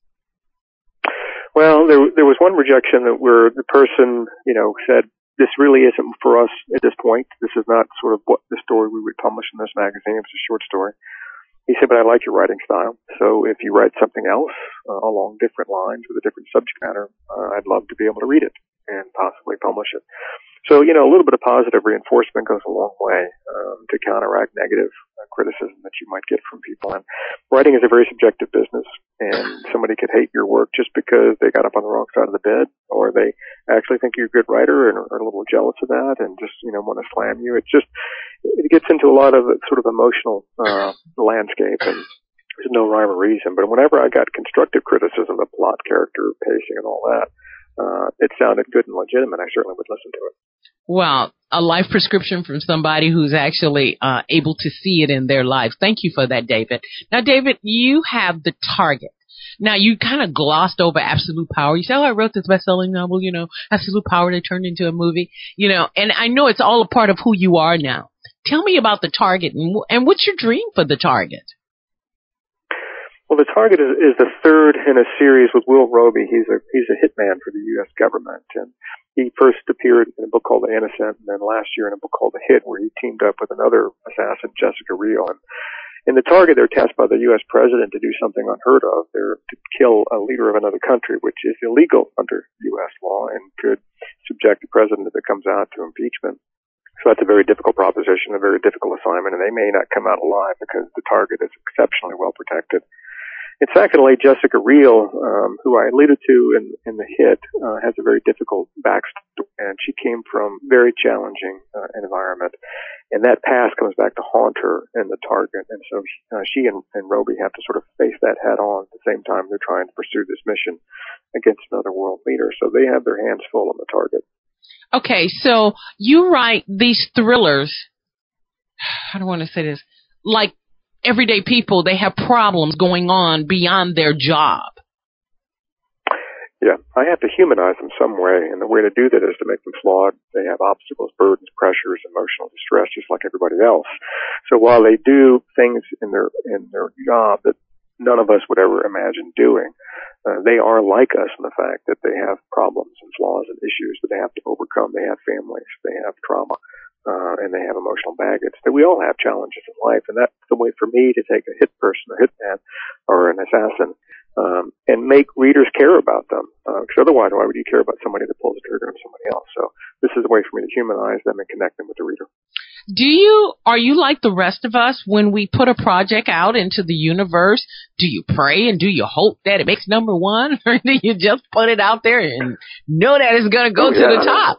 Well, there there was one rejection that where the person, you know, said, this really isn't for us at this point. This is not sort of what the story we would publish in this magazine. It was a short story. He said, but I like your writing style. So if you write something else uh, along different lines with a different subject matter, uh, I'd love to be able to read it and possibly publish it. So, you know, a little bit of positive reinforcement goes a long way um, to counteract negative uh, criticism that you might get from people. And writing is a very subjective business, and somebody could hate your work just because they got up on the wrong side of the bed, or they actually think you're a good writer and are a little jealous of that and just, you know, want to slam you. It's just, it gets into a lot of sort of emotional uh, landscape, and there's no rhyme or reason. But whenever I got constructive criticism of plot, character, pacing, and all that, uh, it sounded good and legitimate. I certainly would listen to it. Well, a life prescription from somebody who's actually uh, able to see it in their life. Thank you for that, David. Now, David, you have The Target. Now, you kind of glossed over Absolute Power. You said, oh, I wrote this best-selling novel, you know, Absolute Power, they turned into a movie, you know, and I know it's all a part of who you are now. Tell me about The Target, and, and what's your dream for The Target? Well, The Target is, is the third in a series with Will Roby. He's a he's a hitman for the U S government, and he first appeared in a book called The Innocent, and then last year in a book called The Hit, where he teamed up with another assassin, Jessica Riel. And in The Target, they're tasked by the U S president to do something unheard of. They're to kill a leader of another country, which is illegal under U S law and could subject the president, if it comes out, to impeachment. So that's a very difficult proposition, a very difficult assignment, and they may not come out alive because The Target is exceptionally well protected. And secondly, Jessica Riel, um, who I alluded to in, in The Hit, uh, has a very difficult backstory, and she came from very challenging uh, environment. And that past comes back to haunt her in The Target. And so uh, she and, and Roby have to sort of face that head on at the same time they're trying to pursue this mission against another world leader. So they have their hands full on The Target. Okay, so you write these thrillers, I don't want to say this, like everyday people, they have problems going on beyond their job. Yeah, I have to humanize them some way, and the way to do that is to make them flawed. They have obstacles, burdens, pressures, emotional distress, just like everybody else. So while they do things in their in their job that none of us would ever imagine doing, uh, they are like us in the fact that they have problems and flaws and issues that they have to overcome. They have families, they have trauma, uh, and they have emotional baggage. That we all have challenges in life, and that's the way for me to take a hit person, a hitman, or an assassin, Um, and make readers care about them. Uh, Because otherwise, why would you care about somebody that pulls the trigger on somebody else? So this is a way for me to humanize them and connect them with the reader. Do you, are you like the rest of us when we put a project out into the universe? Do you pray and do you hope that it makes number one? Or do you just put it out there and know that it's going to go oh, to yeah, the top?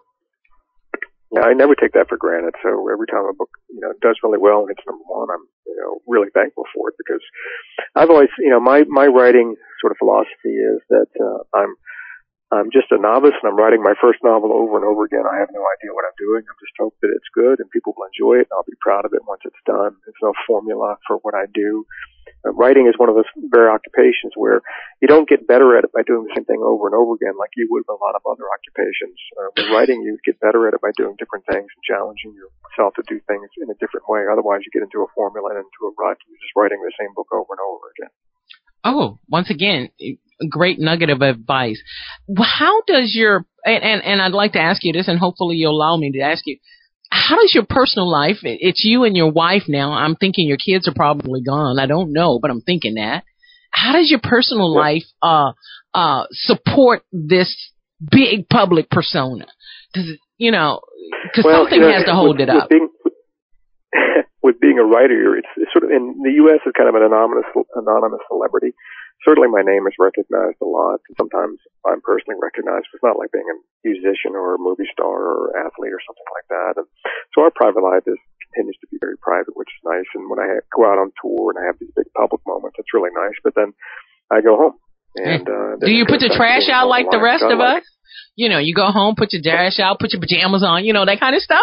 Yeah, I never take that for granted. So every time a book, you know, does really well and it's number one, I'm, you know, really thankful for it because I've always, you know, my, my writing sort of philosophy is that, uh, I'm, I'm just a novice and I'm writing my first novel over and over again. I have no idea what I'm doing. I just hope that it's good and people will enjoy it and I'll be proud of it once it's done. There's no formula for what I do. Uh, writing is one of those very occupations where you don't get better at it by doing the same thing over and over again like you would with a lot of other occupations. Uh, with writing, you get better at it by doing different things and challenging yourself to do things in a different way. Otherwise, you get into a formula and into a rut. You're just writing the same book over and over again. Oh, once again, a great nugget of advice. How does your, and, and, and I'd like to ask you this, and hopefully you'll allow me to ask you, how does your personal life, it's you and your wife now, I'm thinking your kids are probably gone, I don't know, but I'm thinking that. How does your personal yeah. life uh uh support this big public persona? Does it, you know, because well, something you know, has to hold with, it up. With being, with being a writer, it's, it's sort of, in the U S it's kind of an anonymous, anonymous celebrity. Certainly my name is recognized a lot. Sometimes I'm personally recognized. It's not like being a musician or a movie star or athlete or something like that. And so our private life is, continues to be very private, which is nice. And when I go out on tour and I have these big public moments, it's really nice. But then I go home. And uh, do you put the trash out like the rest of us? You know, you go home, put your trash out, put your pajamas on, you know, that kind of stuff?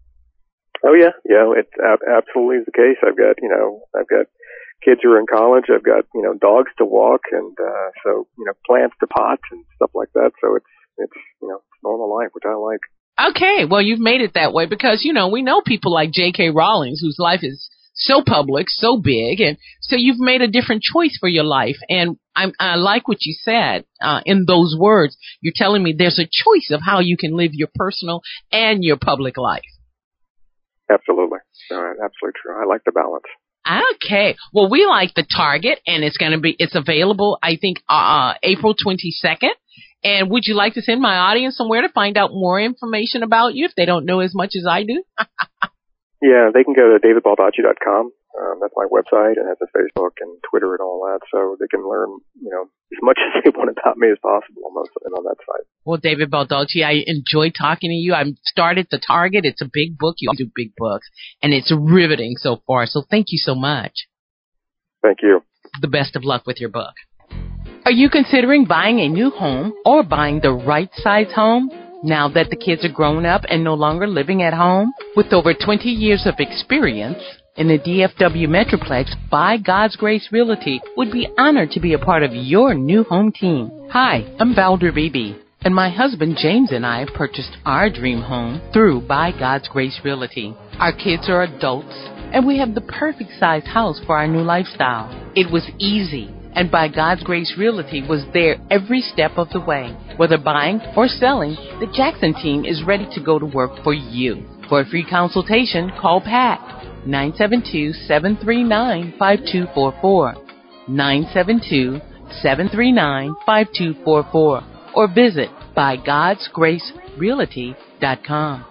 Oh, yeah. Yeah, it absolutely is the case. I've got, you know, I've got kids who are in college. I've got, you know, dogs to walk and, uh, so, you know, plants to pot and stuff like that. So it's, it's, you know, it's normal life, which I like. Okay. Well, you've made it that way because, you know, we know people like J K. Rowling whose life is so public, so big. And so you've made a different choice for your life. And I, I like what you said, uh, in those words. You're telling me there's a choice of how you can live your personal and your public life. Absolutely. No, absolutely true. I like the balance. Okay. Well, we like the Target, and it's going to be, it's available, I think, uh, April twenty-second. And would you like to send my audience somewhere to find out more information about you if they don't know as much as I do? Yeah, they can go to david baldacci dot com. Um, that's my website, and it has a Facebook and Twitter and all that, so they can learn, you know, as much as they want about me as possible on, those, on that site. Well, David Baldacci, I enjoyed talking to you. I started The Target. It's a big book. You do big books, and it's riveting so far, so thank you so much. Thank you. The best of luck with your book. Are you considering buying a new home or buying the right size home? Now that the kids are grown up and no longer living at home? With over twenty years of experience in the D F W Metroplex, By God's Grace Realty would be honored to be a part of your new home team. Hi, I'm Valder Beebe, and my husband James and I purchased our dream home through By God's Grace Realty. Our kids are adults, and we have the perfect size house for our new lifestyle. It was easy, and By God's Grace Realty was there every step of the way. Whether buying or selling, the Jackson team is ready to go to work for you. For a free consultation, call Pat, nine seven two, seven three nine, five two four four, nine seven two, seven three nine, five two four four, or visit by gods grace realty dot com.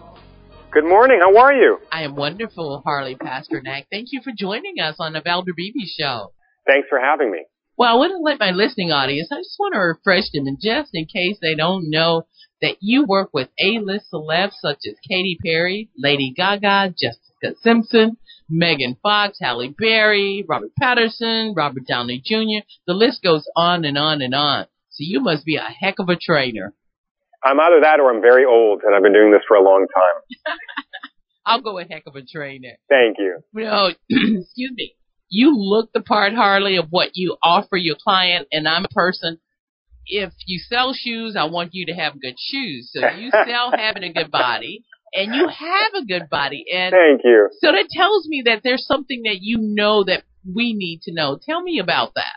Good morning. How are you? I am wonderful, Harley Pasternak. Thank you for joining us on the Valder Beebe Show. Thanks for having me. Well, I want to let my listening audience, I just want to refresh them, and just in case they don't know that you work with A-list celebs such as Katy Perry, Lady Gaga, Jessica Simpson, Megan Fox, Halle Berry, Robert Pattinson, Robert Downey Junior The list goes on and on and on. So you must be a heck of a trainer. I'm either that or I'm very old, and I've been doing this for a long time. I'll go a heck of a trainer. Thank you. No, excuse me. You look the part, Harley, of what you offer your client, and I'm a person. If you sell shoes, I want you to have good shoes. So you sell having a good body, and you have a good body. And thank you. So that tells me that there's something that you know that we need to know. Tell me about that.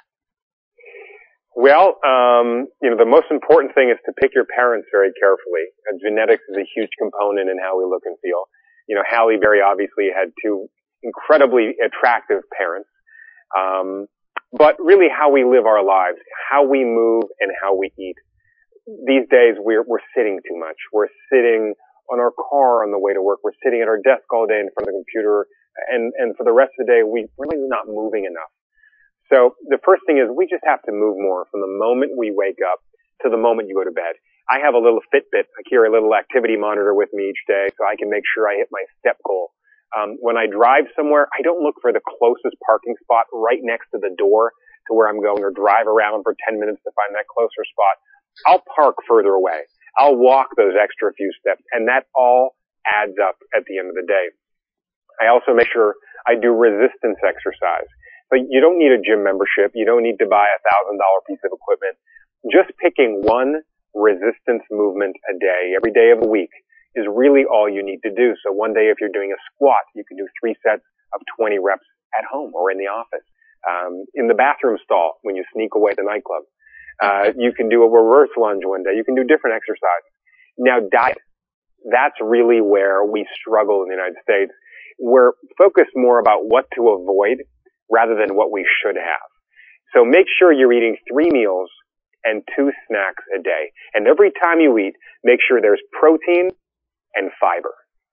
Well, um, you know, the most important thing is to pick your parents very carefully. Uh, genetics is a huge component in how we look and feel. You know, Halle Berry obviously had two incredibly attractive parents. Um, but really how we live our lives, how we move and how we eat. these days we're, we're sitting too much. We're sitting on our car on the way to work. We're sitting at our desk all day in front of the computer. And, and for the rest of the day, we really not moving enough. So the first thing is we just have to move more from the moment we wake up to the moment you go to bed. I have a little Fitbit. I carry a little activity monitor with me each day so I can make sure I hit my step goal. Um, when I drive somewhere, I don't look for the closest parking spot right next to the door to where I'm going or drive around for ten minutes to find that closer spot. I'll park further away. I'll walk those extra few steps, and that all adds up at the end of the day. I also make sure I do resistance exercise. But you don't need a gym membership. You don't need to buy a thousand dollar piece of equipment. Just picking one resistance movement a day, every day of the week, is really all you need to do. So one day if you're doing a squat, you can do three sets of twenty reps at home or in the office. Um, in the bathroom stall when you sneak away at the nightclub. Uh, you can do a reverse lunge one day. You can do different exercises. Now diet. That's really where we struggle in the United States. We're focused more about what to avoid rather than what we should have. So make sure you're eating three meals and two snacks a day. And every time you eat, make sure there's protein and fiber.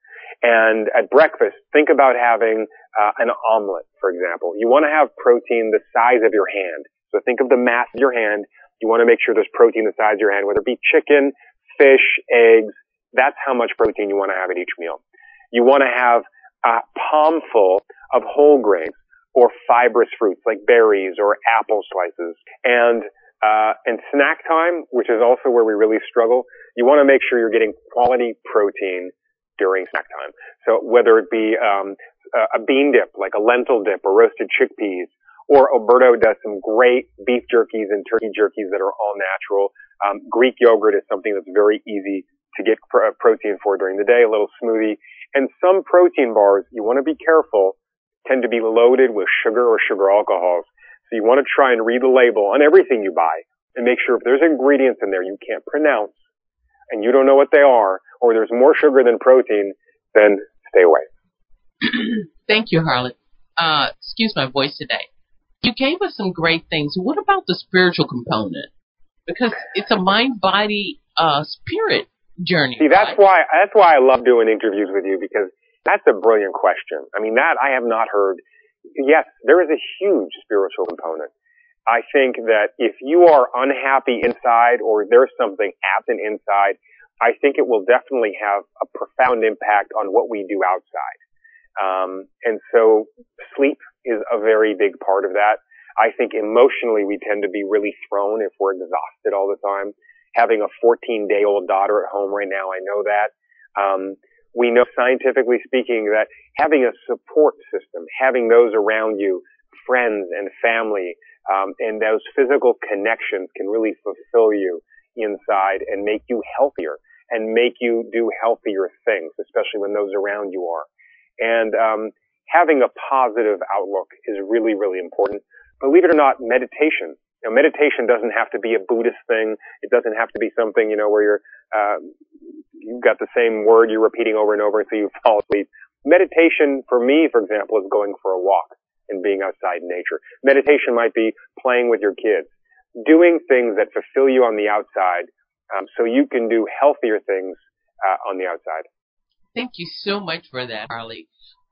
And at breakfast, think about having uh, an omelet, for example. You want to have protein the size of your hand. So think of the mass of your hand. You want to make sure there's protein the size of your hand, whether it be chicken, fish, eggs. That's how much protein you want to have at each meal. You want to have a palm full of whole grains or fibrous fruits like berries or apple slices. And uh and snack time, which is also where we really struggle, you want to make sure you're getting quality protein during snack time. So whether it be um a bean dip, like a lentil dip or roasted chickpeas, or Alberto does some great beef jerkies and turkey jerkies that are all natural. Um, Greek yogurt is something that's very easy to get pr- protein for during the day, a little smoothie. And some protein bars, you want to be careful, tend to be loaded with sugar or sugar alcohols. So you want to try and read the label on everything you buy and make sure if there's ingredients in there you can't pronounce and you don't know what they are, or there's more sugar than protein, then stay away. Thank you, Harley. Uh, excuse my voice today. You gave us some great things. What about the spiritual component? Because it's a mind, body, uh, spirit journey. See, that's right? why that's why I love doing interviews with you, because that's a brilliant question. I mean, that I have not heard. Yes, there is a huge spiritual component. I think that if you are unhappy inside or there's something absent inside, I think it will definitely have a profound impact on what we do outside. Um, and so sleep is a very big part of that. I think emotionally we tend to be really thrown if we're exhausted all the time. Having a fourteen day old daughter at home right now, I know that. Um, we know scientifically speaking that having a support system, having those around you, friends and family, um, and those physical connections can really fulfill you inside and make you healthier and make you do healthier things, especially when those around you are. And um, having a positive outlook is really, really important. Believe it or not, meditation. You know, meditation doesn't have to be a Buddhist thing. It doesn't have to be something, you know, where you're, uh, you've got the same word you're repeating over and over until you fall asleep. Meditation, for me, for example, is going for a walk and being outside in nature. Meditation might be playing with your kids, doing things that fulfill you on the outside, um, so you can do healthier things uh, on the outside. Thank you so much for that, Harley.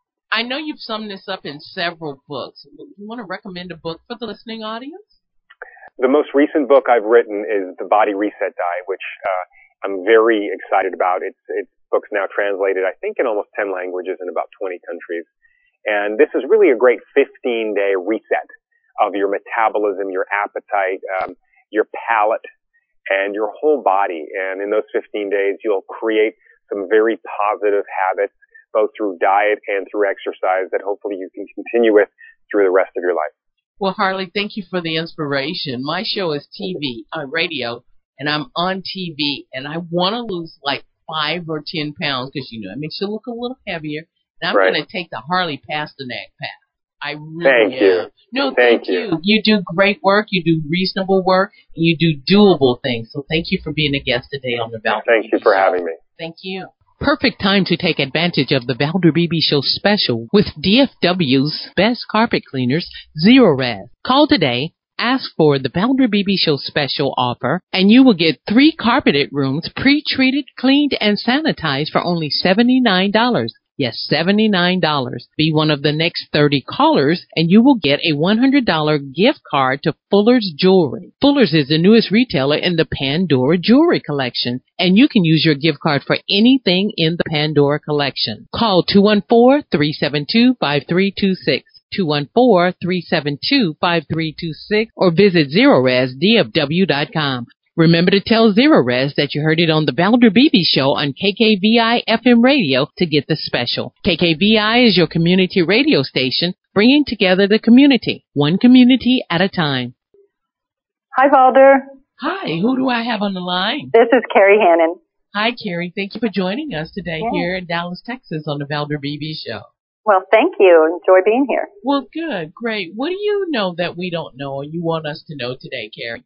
I know you've summed this up in several books. You want to recommend a book for the listening audience? The most recent book I've written is The Body Reset Diet, which uh, I'm very excited about. It's, it's book's now translated, I think, in almost ten languages in about twenty countries. And this is really a great fifteen day reset of your metabolism, your appetite, um, your palate, and your whole body. And in those fifteen days, you'll create some very positive habits, both through diet and through exercise, that hopefully you can continue with through the rest of your life. Well, Harley, thank you for the inspiration. My show is T V, uh, radio, and I'm on T V, and I want to lose like five or ten pounds because, you know, it makes you look a little heavier. And I'm Right. going to take the Harley Pasternak path. I really Thank am. you. No, Thank thank, you. you. You do great work. You do reasonable work. And you do doable things. So thank you for being a guest today on the Valder Thank Beebe you for Show. having me. Thank you. Perfect time to take advantage of the Valder Beebe Show special with D F W's best carpet cleaners, Zero Raz. Call today Ask for the Valder Beebe Show special offer, and you will get three carpeted rooms pre-treated, cleaned, and sanitized for only seventy-nine dollars. Yes, seventy-nine dollars. Be one of the next thirty callers, and you will get a one hundred dollars gift card to Fuller's Jewelry. Fuller's is the newest retailer in the Pandora Jewelry Collection, and you can use your gift card for anything in the Pandora Collection. Call two one four, three seven two, five three two six. two one four, three seven two, five three two six or visit zero res d f w dot com. Remember to tell Zerorez that you heard it on the Valder Beebe Show on K K V I F M radio to get the special. K K V I is your community radio station, bringing together the community, one community at a time. Hi, Valder. Hi, who do I have on the line? This is Carrie Hannon. Hi, Carrie. Thank you for joining us today Yeah. here in Dallas, Texas on the Valder Beebe Show. Well, thank you. Enjoy being here. Well, good. Great. What do you know that we don't know or you want us to know today, Carrie?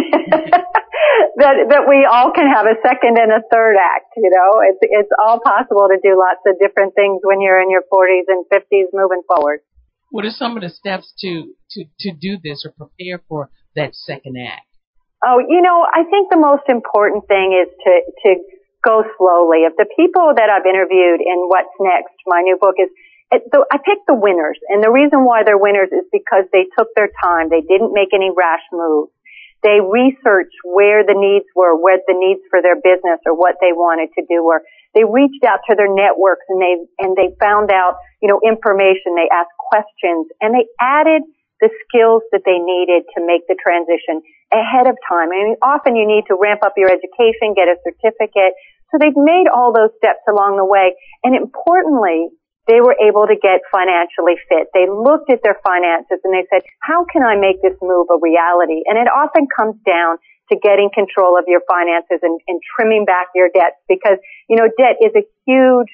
that that we all can have a second and a third act, you know. It's it's all possible to do lots of different things when you're in your forties and fifties moving forward. What are some of the steps to, to, to do this or prepare for that second act? Oh, you know, I think the most important thing is to to go slowly. Of the people that I've interviewed in What's Next, my new book is It, so I picked the winners, and the reason why they're winners is because they took their time. They didn't make any rash moves. They researched where the needs were, where the needs for their business or what they wanted to do were. They reached out to their networks and they, and they found out, you know, information. They asked questions and they added the skills that they needed to make the transition ahead of time. I mean, often you need to ramp up your education, get a certificate. So they've made all those steps along the way. And importantly, they were able to get financially fit. They looked at their finances and they said, how can I make this move a reality? And it often comes down to getting control of your finances and, and trimming back your debts because, you know, debt is a huge,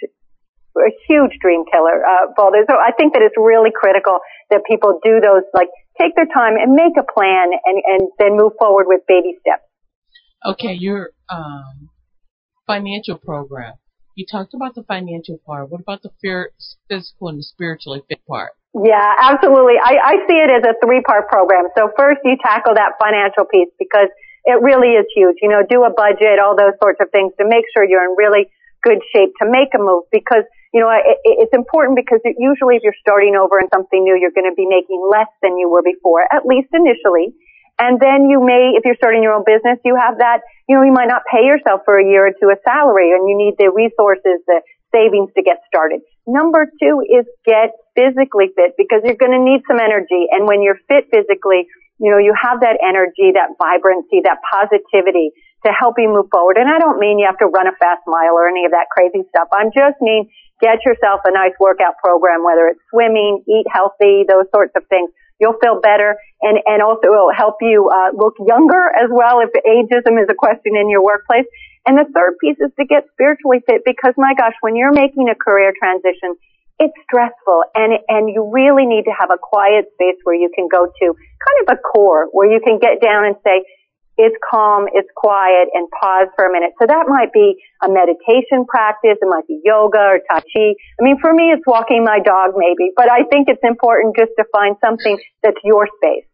a huge dream killer, uh, Valder. So I think that it's really critical that people do those, like, take their time and make a plan and, and then move forward with baby steps. Okay, your um, financial program. You talked about the financial part. What about the physical and the spiritually fit part? Yeah, absolutely. I, I see it as a three-part program. So first you tackle that financial piece because it really is huge. You know, do a budget, all those sorts of things to make sure you're in really good shape to make a move because, you know, it, it's important because it, usually if you're starting over in something new, you're going to be making less than you were before, at least initially. And then you may, if you're starting your own business, you have that, you know, you might not pay yourself for a year or two a salary and you need the resources, the savings to get started. Number two is get physically fit because you're going to need some energy. And when you're fit physically, you know, you have that energy, that vibrancy, that positivity to help you move forward. And I don't mean you have to run a fast mile or any of that crazy stuff. I just mean get yourself a nice workout program, whether it's swimming, eat healthy, those sorts of things. You'll feel better and, and also it will help you uh, look younger as well if ageism is a question in your workplace. And the third piece is to get spiritually fit because, my gosh, when you're making a career transition, it's stressful and and you really need to have a quiet space where you can go to kind of a core where you can get down and say, it's calm, it's quiet, and pause for a minute. So that might be a meditation practice, it might be yoga or Tai Chi. I mean, for me, it's walking my dog maybe, but I think it's important just to find something that's your space.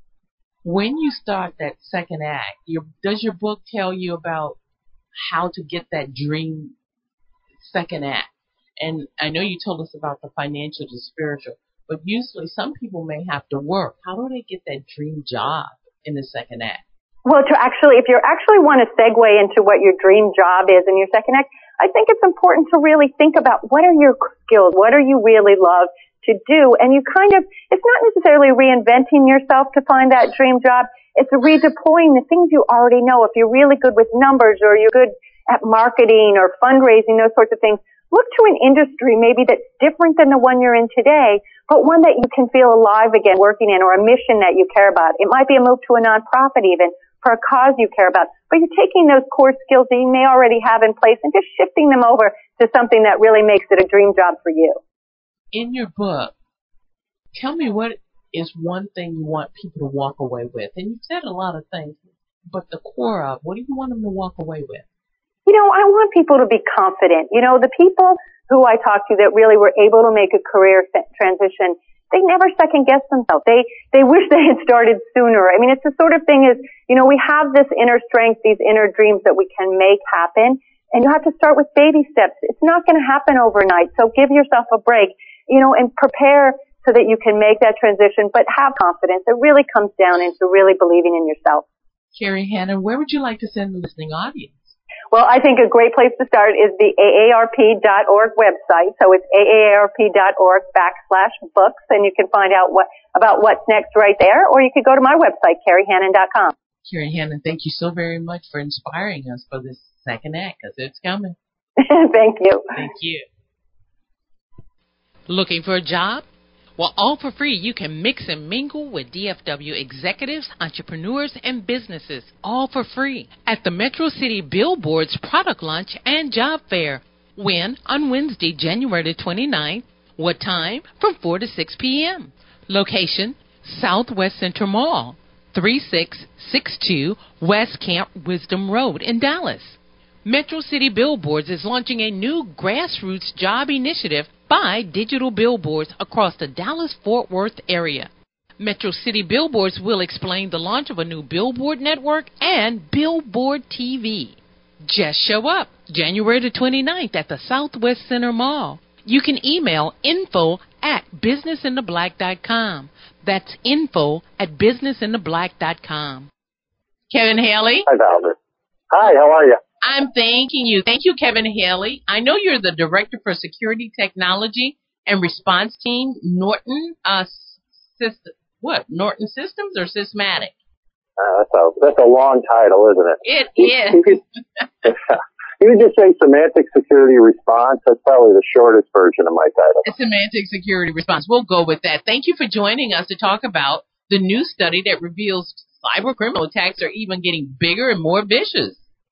When you start that second act, your, does your book tell you about how to get that dream second act? And I know you told us about the financial to spiritual, but usually some people may have to work. How do they get that dream job in the second act? Well, to actually, if you actually want to segue into what your dream job is in your second act, I think it's important to really think about what are your skills, what do you really love to do, and you kind of, it's not necessarily reinventing yourself to find that dream job, it's redeploying the things you already know. If you're really good with numbers or you're good at marketing or fundraising, those sorts of things, look to an industry maybe that's different than the one you're in today, but one that you can feel alive again working in or a mission that you care about. It might be a move to a nonprofit even, for a cause you care about. But you're taking those core skills that you may already have in place and just shifting them over to something that really makes it a dream job for you. In your book, tell me what is one thing you want people to walk away with. And you said a lot of things, but the core of, what do you want them to walk away with? You know, I want people to be confident. You know, the people who I talked to that really were able to make a career transition, they never second guess themselves. They, they wish they had started sooner. I mean, it's the sort of thing is, you know, we have this inner strength, these inner dreams that we can make happen, and you have to start with baby steps. It's not going to happen overnight, so give yourself a break, you know, and prepare so that you can make that transition, but have confidence. It really comes down into really believing in yourself. Carrie Hannon, where would you like to send the listening audience? Well, I think a great place to start is the A A R P dot org website. So it's A A R P dot org backslash books, and you can find out what about what's next right there, or you could go to my website, Carrie Hannon dot com. Carrie Hannon, thank you so very much for inspiring us for this second act, because it's coming. Thank you. Thank you. Looking for a job? Well, all for free, you can mix and mingle with D F W executives, entrepreneurs, and businesses, all for free, at the Metro City Billboard's product launch and job fair. When? On Wednesday, January the twenty-ninth. What time? From four to six p.m. Location? Southwest Center Mall, thirty-six sixty-two West Camp Wisdom Road in Dallas. Metro City Billboards is launching a new grassroots job initiative by digital billboards across the Dallas-Fort Worth area. Metro City Billboards will explain the launch of a new billboard network and Billboard T V. Just show up January the twenty-ninth at the Southwest Center Mall. You can email info at business in the black dot com. That's info at business in the black dot com. Kevin Haley. Hi, Valder. Hi, how are you? I'm thanking you. Thank you, Kevin Haley. I know you're the Director for Security Technology and Response Team, Norton uh, System. What? Norton Systems or Sysmatic? Uh, that's a that's a long title, isn't it? It you, is. You could, you could just say Semantic Security Response. That's probably the shortest version of my title. It's Semantic Security Response. We'll go with that. Thank you for joining us to talk about the new study that reveals cyber criminal attacks are even getting bigger and more vicious.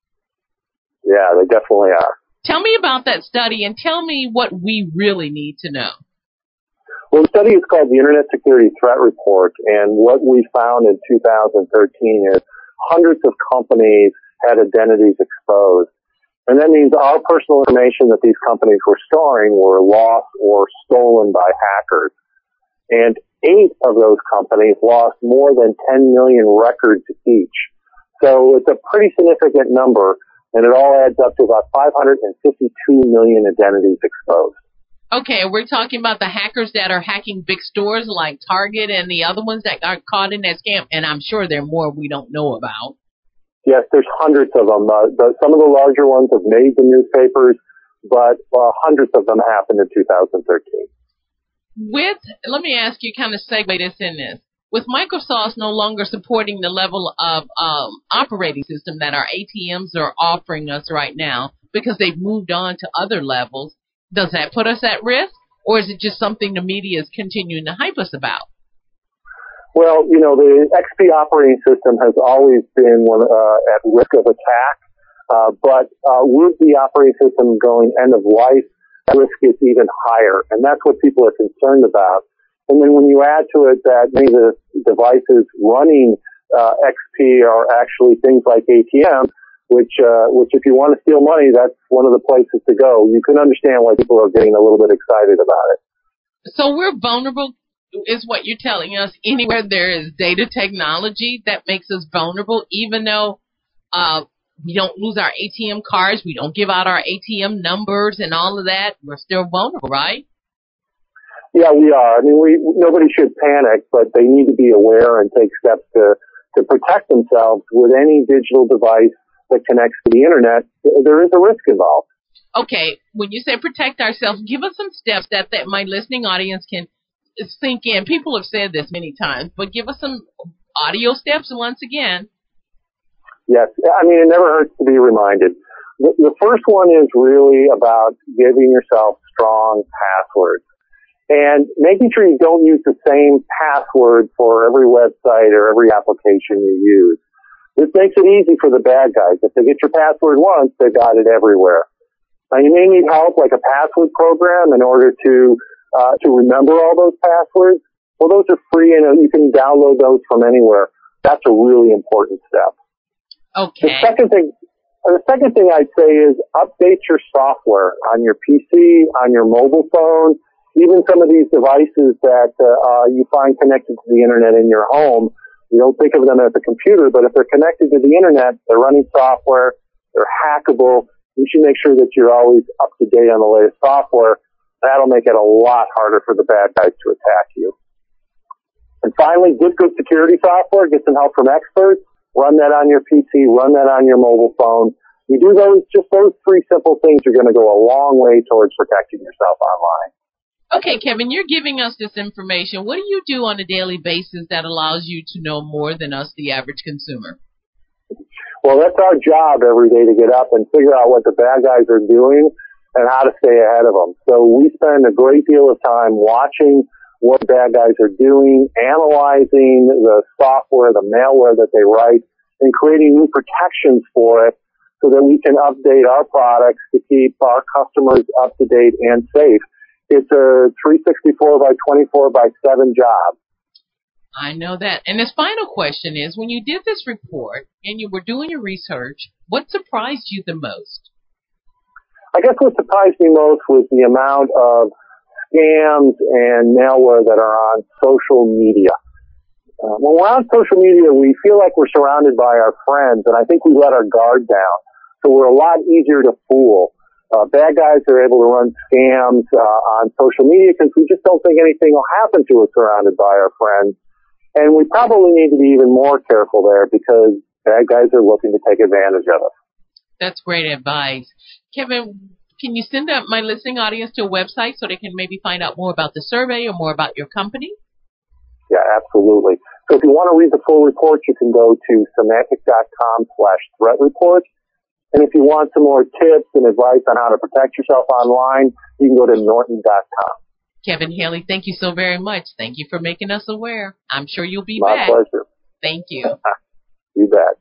Yeah, they definitely are. Tell me about that study and tell me what we really need to know. Well, the study is called the Internet Security Threat Report, and what we found in two thousand thirteen is hundreds of companies had identities exposed. And that means our personal information that these companies were storing were lost or stolen by hackers. And eight of those companies lost more than ten million records each. So it's a pretty significant number. And it all adds up to about five hundred fifty-two million identities exposed. Okay, we're talking about the hackers that are hacking big stores like Target and the other ones that got caught in that scam, and I'm sure there are more we don't know about. Yes, there's hundreds of them. Uh, the, some of the larger ones have made the newspapers, but uh, hundreds of them happened in two thousand thirteen. With, let me ask you, kind of segue this in this. With Microsoft no longer supporting the level of um, operating system that our A T Ms are offering us right now because they've moved on to other levels, does that put us at risk? Or is it just something the media is continuing to hype us about? Well, you know, the X P operating system has always been one uh, at risk of attack, uh, but uh, with the operating system going end of life, the risk is even higher, and that's what people are concerned about. And then when you add to it that many of the devices running uh, X P are actually things like A T Ms, which, uh, which if you want to steal money, that's one of the places to go. You can understand why people are getting a little bit excited about it. So we're vulnerable, is what you're telling us. Anywhere there is data technology that makes us vulnerable, even though uh, we don't lose our A T M cards, we don't give out our A T M numbers and all of that, we're still vulnerable, right? Yeah, we are. I mean, we nobody should panic, but they need to be aware and take steps to to protect themselves with any digital device that connects to the internet. There is a risk involved. Okay, when you say protect ourselves, give us some steps that, that my listening audience can sink in. People have said this many times, but give us some audio steps once again. Yes, I mean, it never hurts to be reminded. The, the first one is really about giving yourself strong passwords. And making sure you don't use the same password for every website or every application you use. This makes it easy for the bad guys. If they get your password once, they've got it everywhere. Now, you may need help like a password program in order to uh, to remember all those passwords. Well, those are free and you can download those from anywhere. That's a really important step. Okay. The second thing, the second thing I'd say is update your software on your P C, on your mobile phone. even some of these devices that uh, uh, you find connected to the internet in your home, you don't think of them as a computer, but if they're connected to the internet, they're running software, they're hackable. You should make sure that you're always up to date on the latest software. That'll make it a lot harder for the bad guys to attack you. And finally, get good security software, get some help from experts, run that on your P C, run that on your mobile phone. You do those, just those three simple things are going to go a long way towards protecting yourself online. Okay, Kevin, you're giving us this information. What do you do on a daily basis that allows you to know more than us, the average consumer? Well, that's our job every day to get up and figure out what the bad guys are doing and how to stay ahead of them. So we spend a great deal of time watching what bad guys are doing, analyzing the software, the malware that they write, and creating new protections for it so that we can update our products to keep our customers up to date and safe. It's a three sixty-four by twenty-four by seven job. I know that. And this final question is, when you did this report and you were doing your research, what surprised you the most? I guess what surprised me most was the amount of scams and malware that are on social media. Uh, when we're on social media, we feel like we're surrounded by our friends, and I think we let our guard down. So we're a lot easier to fool. Uh, bad guys are able to run scams uh, on social media because we just don't think anything will happen to us surrounded by our friends. And we probably need to be even more careful there because bad guys are looking to take advantage of us. That's great advice. Kevin, can you send up my listening audience to a website so they can maybe find out more about the survey or more about your company? Yeah, absolutely. So if you want to read the full report, you can go to Symantec.com slash threat report. And if you want some more tips and advice on how to protect yourself online, you can go to Norton dot com. Kevin Haley, thank you so very much. Thank you for making us aware. I'm sure you'll be My back. My pleasure. Thank you. You bet.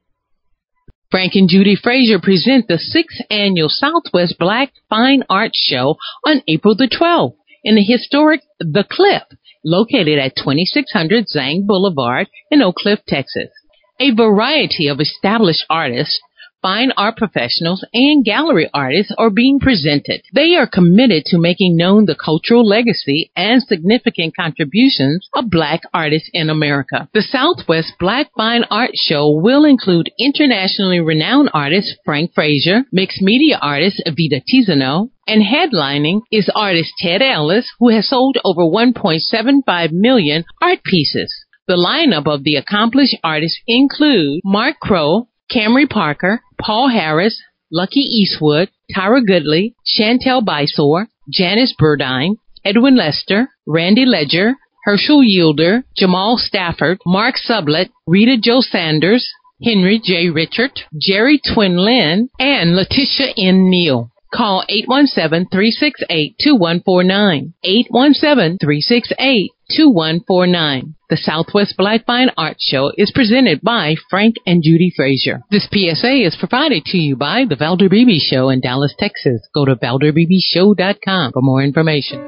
Frank and Judy Frazier present the sixth Annual Southwest Black Fine Arts Show on April the twelfth in the historic The Cliff, located at twenty-six hundred Zang Boulevard in Oak Cliff, Texas. A variety of established artists, fine art professionals, and gallery artists are being presented. They are committed to making known the cultural legacy and significant contributions of black artists in America. The Southwest Black Fine Art Show will include internationally renowned artist Frank Frazier, mixed media artist Vita Tizano, and headlining is artist Ted Ellis, who has sold over one point seven five million art pieces. The lineup of the accomplished artists include Mark Crow, Camry Parker, Paul Harris, Lucky Eastwood, Tyra Goodley, Chantel Bysore, Janice Burdine, Edwin Lester, Randy Ledger, Herschel Yielder, Jamal Stafford, Mark Sublett, Rita Jo Sanders, Henry J. Richard, Jerry Twin Lin, and Letitia N. Neal. Call eight one seven, three six eight, two one four nine, eight one seven, three six eight, two one four nine. The Southwest Black Fine Art Show is presented by Frank and Judy Frazier. This P S A is provided to you by The Valder Beebe Show in Dallas, Texas. Go to valder beebe show dot com for more information.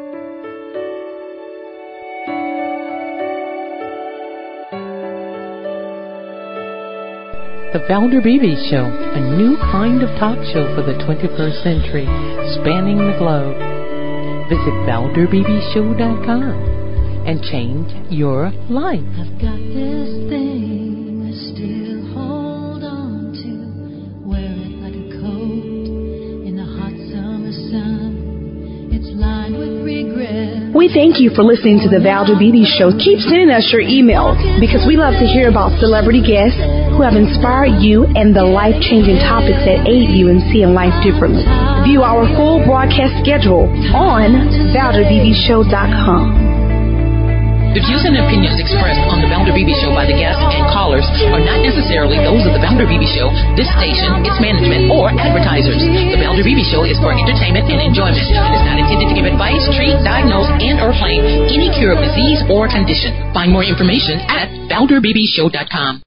The Valder Beebe Show, a new kind of talk show for the twenty-first century, spanning the globe. Visit valder beebe show dot com and change your life. I've got this thing I still hold on to, wear it like a coat in the hot summer sun. It's lined with regret. We thank you for listening to the Valder Beebe Show. Keep sending us your emails because we love to hear about celebrity guests who have inspired you and the life-changing topics that aid you in seeing life differently. View our full broadcast schedule on valder beebe show dot com. The views and opinions expressed on the Valder Beebe Show by the guests and callers are not necessarily those of the Valder Beebe Show, this station, its management, or advertisers. The Valder Beebe Show is for entertainment and enjoyment. It is not intended to give advice, treat, diagnose, and or claim any cure of disease or condition. Find more information at valder beebe show dot com.